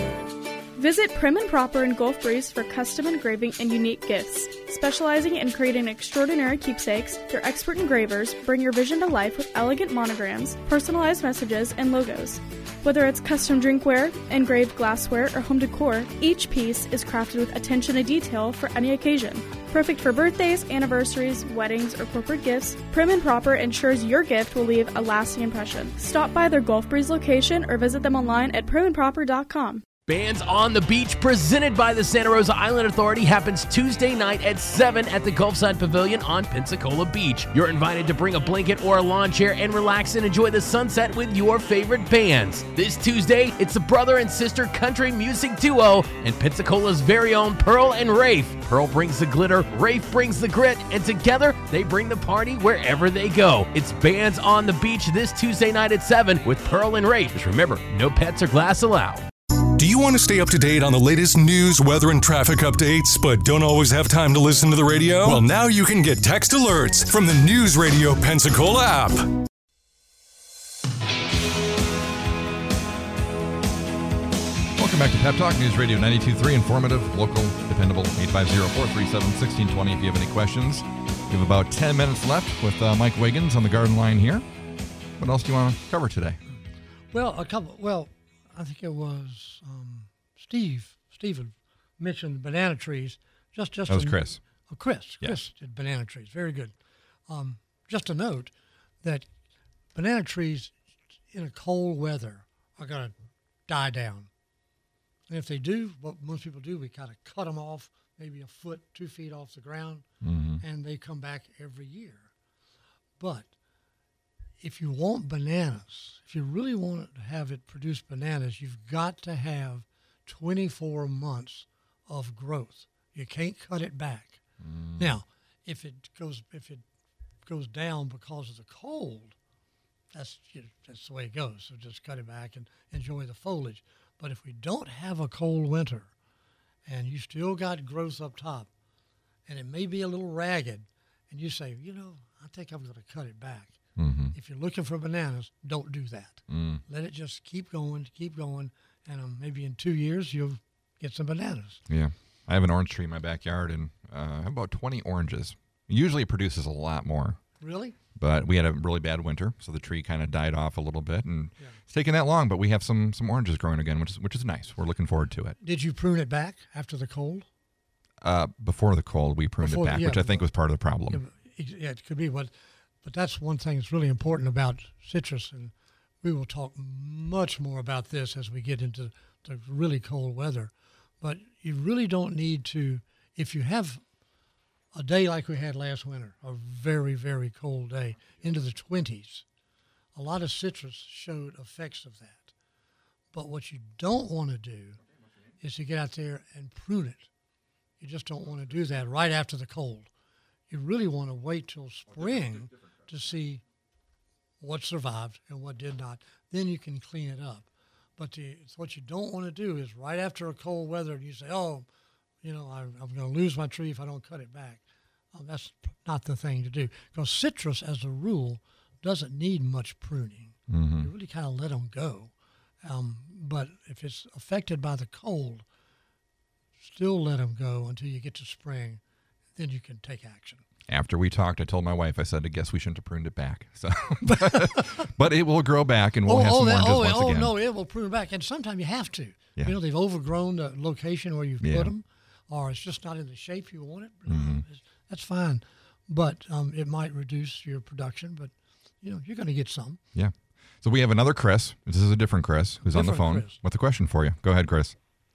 Visit Prim and Proper in Gulf Breeze for custom engraving and unique gifts. Specializing in creating extraordinary keepsakes, their expert engravers bring your vision to life with elegant monograms, personalized messages, and logos. Whether it's custom drinkware, engraved glassware, or home decor, each piece is crafted with attention to detail for any occasion. Perfect for birthdays, anniversaries, weddings, or corporate gifts, Prim and Proper ensures your gift will leave a lasting impression. Stop by their Gulf Breeze location or visit them online at prim and proper dot com. Bands on the Beach, presented by the Santa Rosa Island Authority, happens Tuesday night at seven at the Gulfside Pavilion on Pensacola Beach. You're invited to bring a blanket or a lawn chair and relax and enjoy the sunset with your favorite bands. This Tuesday, it's the brother and sister country music duo and Pensacola's very own Pearl and Rafe. Pearl brings the glitter, Rafe brings the grit, and together they bring the party wherever they go. It's Bands on the Beach this Tuesday night at seven with Pearl and Rafe. Just remember, no pets or glass allowed. Do you want to stay up to date on the latest news, weather, and traffic updates, but don't always have time to listen to the radio? Well, now you can get text alerts from the News Radio Pensacola app. Welcome back to Pep Talk, News Radio ninety-two point three, informative, local, dependable, eight five zero, four three seven, one six two zero if you have any questions. We have about ten minutes left with uh, Mike Wiggins on the garden line here. What else do you want to cover today? Well, a couple, well, I think it was um, Steve. Steve had mentioned banana trees. Just, just that was a, Chris. Oh, Chris. Yes. Chris did banana trees. Very good. Um, just a note that banana trees in a cold weather are going to die down. And if they do, what most people do, we kind of cut them off, maybe a foot, two feet off the ground, mm-hmm. and they come back every year. But if you want bananas, if you really want to have it produce bananas, you've got to have twenty-four months of growth. You can't cut it back. Mm. Now, if it goes if it goes down because of the cold, that's you know, that's the way it goes. So just cut it back and enjoy the foliage. But if we don't have a cold winter, and you still got growth up top, and it may be a little ragged, and you say, you know, I think I'm going to cut it back. Mm-hmm. If you're looking for bananas, don't do that. Mm. Let it just keep going, keep going, and um, maybe in two years you'll get some bananas. Yeah. I have an orange tree in my backyard, and uh, I have about twenty oranges. Usually it produces a lot more. Really? But we had a really bad winter, so the tree kind of died off a little bit, and yeah. It's taken that long, but we have some some oranges growing again, which is, which is nice. We're looking forward to it. Did you prune it back after the cold? Uh, before the cold, we pruned Before, it back, yeah, which I think was part of the problem. Yeah, yeah, it could be. But, but that's one thing that's really important about citrus, and we will talk much more about this as we get into the really cold weather. But you really don't need to, if you have a day like we had last winter, a very, very cold day, into the twenties, a lot of citrus showed effects of that. But what you don't want to do is to get out there and prune it. You just don't want to do that right after the cold. you really want to wait till spring to see what survived and what did not. Then you can clean it up. But the, what you don't want to do is right after a cold weather, you say, oh, you know, I, I'm going to lose my tree if I don't cut it back. Um, that's not the thing to do. Because citrus, as a rule, doesn't need much pruning. Mm-hmm. You really kind of let them go. Um, but if it's affected by the cold, still let them go until you get to spring. Then you can take action. After we talked, I told my wife, I said, I guess we shouldn't have pruned it back. So, But it will grow back, and we'll oh, have some oh, oranges oh, once oh, again. no, it will prune back. And sometimes you have to. Yeah. You know, they've overgrown the location where you've Yeah. put them, or it's just not in the shape you want it. Mm-hmm. That's fine. But um, it might reduce your production, but, you know, you're going to get some. Yeah. So we have another Chris. This is a different Chris who's on the Different phone Chris. with a question for you. Go ahead, Chris.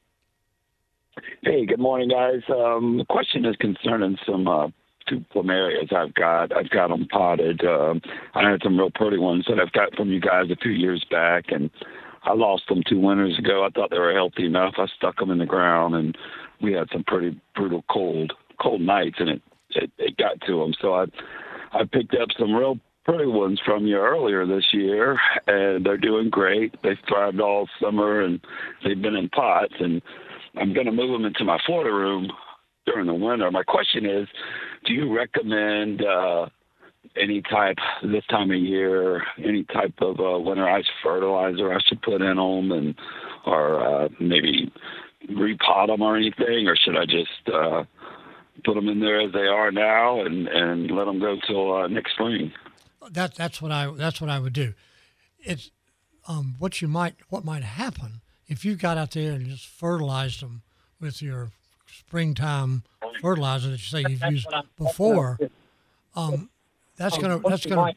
Hey, good morning, guys. Um, the question is concerning some uh, two plumerias I've got. I've got them potted. Um, I had some real pretty ones that I've got from you guys a few years back, and I lost them two winters ago. I thought they were healthy enough. I stuck them in the ground, and we had some pretty brutal cold cold nights, and it, it, it got to them. So I, I picked up some real pretty ones from you earlier this year, and they're doing great. They've thrived all summer, and they've been in pots, and I'm going to move them into my Florida room during the winter. My question is, do you recommend uh, any type, this time of year, any type of uh, winterized fertilizer I should put in them, and or uh, maybe repot them or anything, or should I just uh, put them in there as they are now and, and let them go till uh, next spring? That that's what I that's what I would do. It's um, what you might what might happen if you got out there and just fertilized them with your springtime fertilizer that you say you've used before. Um, that's gonna that's gonna.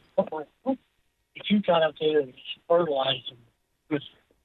If you got out there and fertilized them with.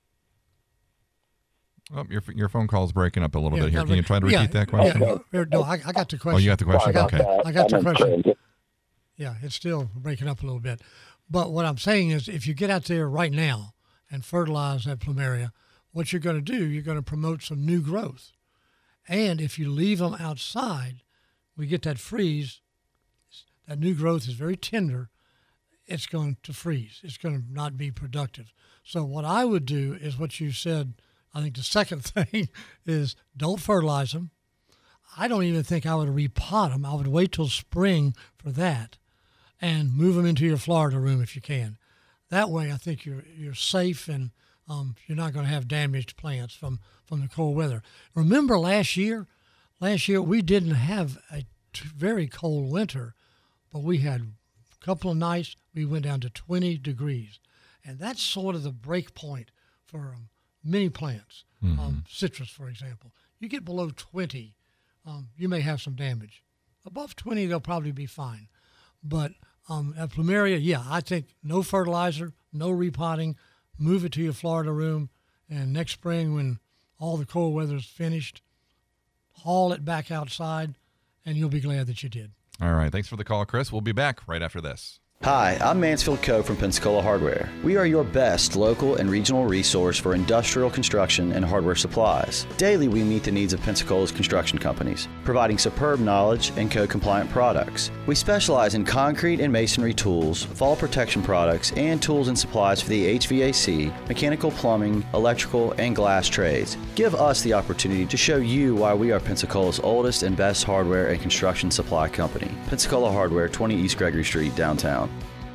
Oh, your your phone call is breaking up a little Yeah, bit here. gotta Can you re- try to repeat yeah, that question? Yeah, no, no, I, I got the question. Oh, you got the question? I got, Okay. I got the question. Yeah, it's still breaking up a little bit. But what I'm saying is if you get out there right now and fertilize that plumeria, what you're going to do, you're going to promote some new growth. And if you leave them outside, we get that freeze. That new growth is very tender. It's going to freeze. It's going to not be productive. So what I would do is what you said. I think the second thing is don't fertilize them. I don't even think I would repot them. I would wait till spring for that and move them into your Florida room if you can. That way I think you're you're safe and um, you're not going to have damaged plants from, from the cold weather. Remember last year? Last year we didn't have a t- very cold winter, but we had a couple of nights we went down to twenty degrees. And that's sort of the break point for um, many plants, Mm-hmm. um, citrus, for example. You get below twenty, um, you may have some damage. Above twenty, they'll probably be fine. But um, at plumeria, yeah, I think no fertilizer, no repotting, move it to your Florida room, and next spring when all the cold weather's finished, haul it back outside, and you'll be glad that you did. All right. Thanks for the call, Chris. We'll be back right after this. Hi, I'm Mansfield Coe from Pensacola Hardware. We are your best local and regional resource for industrial construction and hardware supplies. Daily, we meet the needs of Pensacola's construction companies, providing superb knowledge and code-compliant products. We specialize in concrete and masonry tools, fall protection products, and tools and supplies for the H V A C, mechanical plumbing, electrical, and glass trades. Give us the opportunity to show you why we are Pensacola's oldest and best hardware and construction supply company. Pensacola Hardware, twenty East Gregory Street, downtown.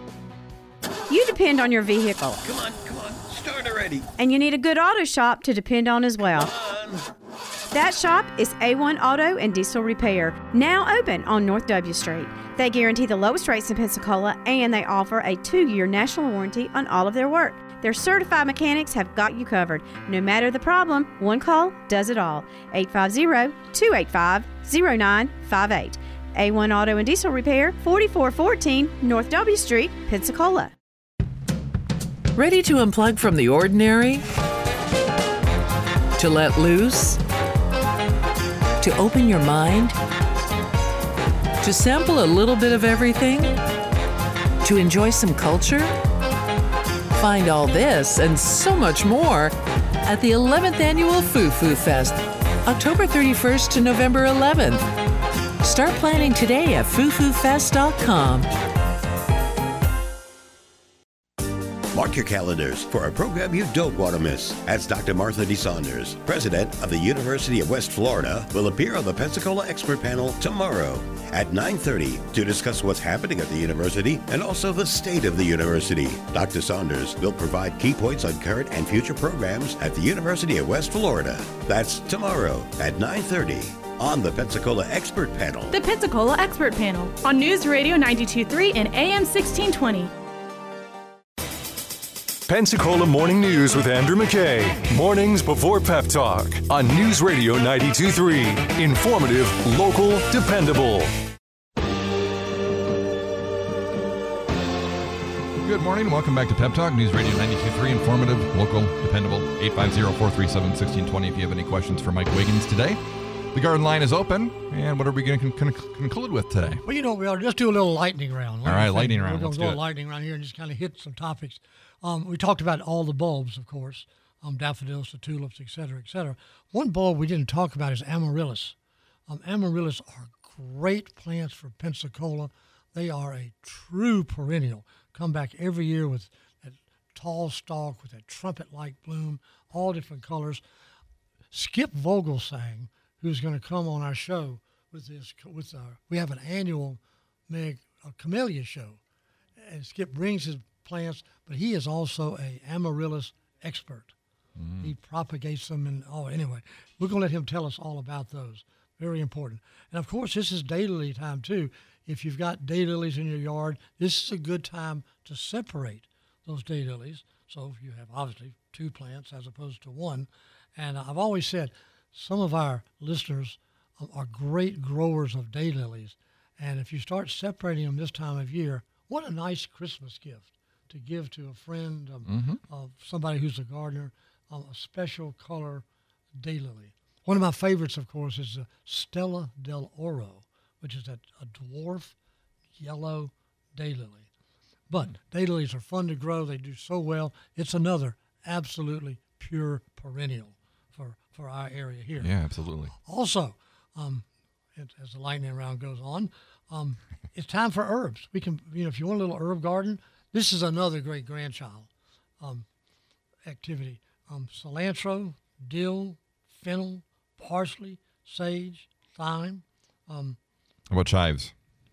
You depend on your vehicle. Come on, come on, start already. And you need a good auto shop to depend on as well. That shop is A one Auto and Diesel Repair, now open on North W Street. They guarantee the lowest rates in Pensacola, and they offer a two-year national warranty on all of their work. Their certified mechanics have got you covered. No matter the problem, one call does it all. eight five zero, two eight five, zero nine five eight. A one Auto and Diesel Repair, forty-four fourteen North W Street, Pensacola. Ready to unplug from the ordinary? To let loose? To open your mind? To sample a little bit of everything? To enjoy some culture? Find all this and so much more at the eleventh Annual Foo Foo Fest, October thirty-first to November eleventh. Start planning today at foo foo fest dot com. Mark your calendars for a program you don't want to miss, as Doctor Martha D. Saunders, president of the University of West Florida, will appear on the Pensacola Expert Panel tomorrow at nine thirty to discuss what's happening at the university and also the state of the university. Doctor Saunders will provide key points on current and future programs at the University of West Florida. That's tomorrow at nine thirty on the Pensacola Expert Panel. The Pensacola Expert Panel on News Radio ninety-two point three and A M sixteen twenty. Pensacola Morning News with Andrew McKay. Mornings before Pep Talk on News Radio ninety-two point three. Informative, local, dependable. Good morning. Welcome back to Pep Talk, News Radio ninety-two point three. Informative, local, dependable. eight five zero, four three seven, one six two zero if you have any questions for Mike Wiggins today. The garden line is open, and what are we going to con- con- conclude with today? Well, you know, we ought to just do a little lightning round. All right, lightning round. We're going Let's to go do a it. lightning round here and just kind of hit some topics. Um, we talked about all the bulbs, of course, um, daffodils, the tulips, et cetera, et cetera. One bulb we didn't talk about is amaryllis. Um, amaryllis are great plants for Pensacola. They are a true perennial. Come back every year with that tall stalk, with that trumpet-like bloom, all different colors. Skip Vogelsang, who's going to come on our show with this, with our, we have an annual Meg a camellia show, and Skip brings his plants, but he is also a amaryllis expert. Mm. He propagates them, and oh, anyway, we're going to let him tell us all about those. Very important. And of course, this is daylily time too. If you've got daylilies in your yard, this is a good time to separate those daylilies. So if you have obviously two plants as opposed to one, and I've always said, some of our listeners are great growers of daylilies, and if you start separating them this time of year, what a nice Christmas gift to give to a friend, um, Mm-hmm. of somebody who's a gardener, um, a special color daylily. One of my favorites, of course, is the Stella del Oro, which is that a dwarf yellow daylily. But daylilies are fun to grow. They do so well. It's another absolutely pure perennial for, for our area here. Yeah, absolutely. Also, um, as the lightning round goes on, um, it's time for herbs. We can, you know, if you want a little herb garden, this is another great grandchild um, activity. Um, cilantro, dill, fennel, parsley, sage, thyme. Um, How about chives?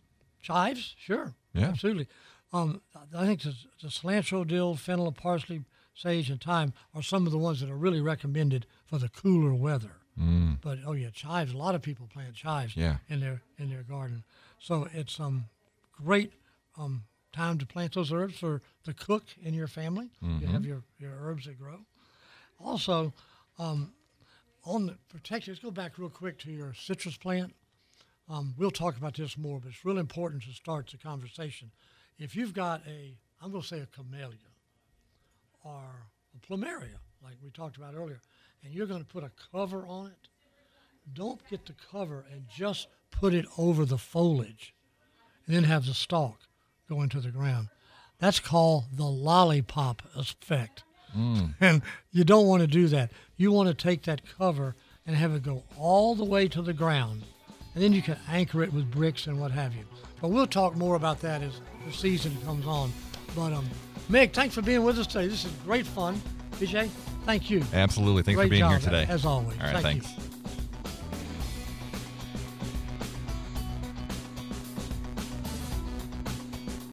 chives, sure. Yeah. Absolutely. Um, I think the, the cilantro, dill, fennel, parsley, sage, and thyme are some of the ones that are really recommended for the cooler weather. Mm. But oh yeah, chives. A lot of people plant chives Yeah. in their in their garden. So it's um great um time to plant those herbs for the cook in your family. You Mhm. have your, your herbs that grow. Also, um, on the protection, let's go back real quick to your citrus plant. Um, we'll talk about this more, but it's really important to start the conversation. If you've got a, I'm going to say a camellia or a plumeria, like we talked about earlier, and you're going to put a cover on it, don't get the cover and just put it over the foliage and then have the stalk go into the ground. That's called the lollipop effect. Mm. And you don't want to do that. You want to take that cover and have it go all the way to the ground, and then you can anchor it with bricks and what have you. But we'll talk more about that as the season comes on. But um, Meg, thanks for being with us today. This is great fun. B J, thank you. Absolutely. Thanks Great for being job, here today. as always. All right, Thank thanks. you.